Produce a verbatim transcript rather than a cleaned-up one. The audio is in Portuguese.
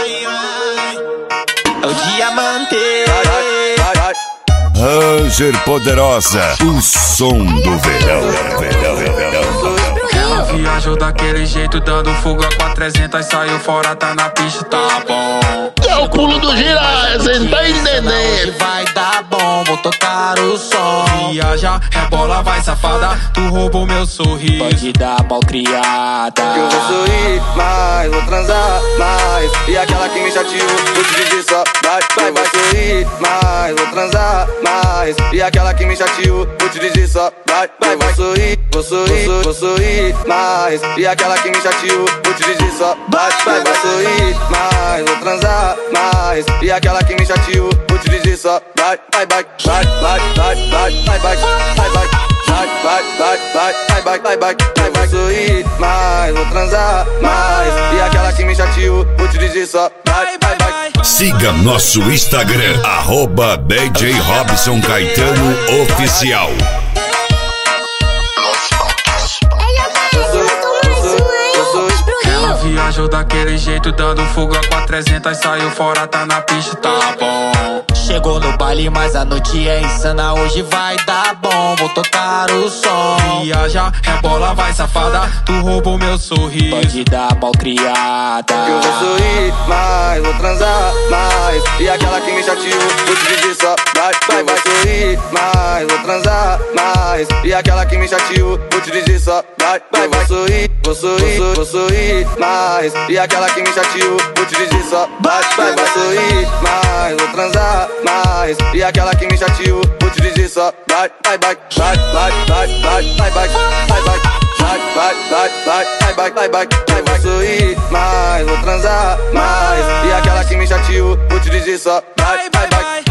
ai, ai. É o diamante. Ranger Poderosa, o som do verão, verão, verão. Ela viajou daquele jeito, dando fuga com a trezentos, saiu fora, tá na pista, tá bom. É o pulo do gira, cês tá entendendo? Vai dar bom, vou tocar o som. Viaja, rebola, vai safada, tu roubou meu sorriso. Pode dar mal criada. Eu vou sorrir mais, vou transar mais. E aquela que me chateou, vou te dizer só vai, vai, vai sorrir mais, vou transar mais. E aquela que me chateou, vou te dizer só vai, vai, vai sorrir, vou sorrir, vou, vou sorrir mais. E aquela que me chateou, vou te dizer só vai, vai, vai sorrir mais, vou transar mais. E aquela que me chateou, vou te dizer só vai, vai, vai, vai, vai, vai, vai, vai, vai, vai, vai. Vai, vai, vai, vai, vai, vai, vai, vai, vai, vai sorrir mais, vou transar mais. E aquela que me chateou, vou te dizer só vai, vai, vai. Siga nosso Instagram, arroba D J Robson Caetano Oficial. Ela viajou daquele jeito, dando fuga com a trezentos, saiu fora, tá na pista, tá bom. Chegou no baile, mas a noite é insana. Hoje vai dar bom, vou tocar o som. Viaja, rebola, vai safada, tu roubou meu sorriso. Pode dar mal criada. Eu vou sorrir mais, vou transar mais. E aquela que me chateou, vou te dizer só vai, vai, vai sorrir mais, vou transar mais. E aquela que me chateou, vou te dizer só vai, vai, vai sorrir, vou sorrir, vou, vou sorrir mais. E aquela que me chateou, vou te dizer só vai, vai, vai sorrir mais, vou transar mais. E aquela que me chateou, vou te dizer só vai, vai, vai, vai, vai, vai, vai, vai, vai, vai, vai. Vai, vai, vai, vai, vai, vai, vai, vai, vai, vai sorrir mais, vou transar mais. E aquela que me chateou, vou te dizer só vai, vai, vai.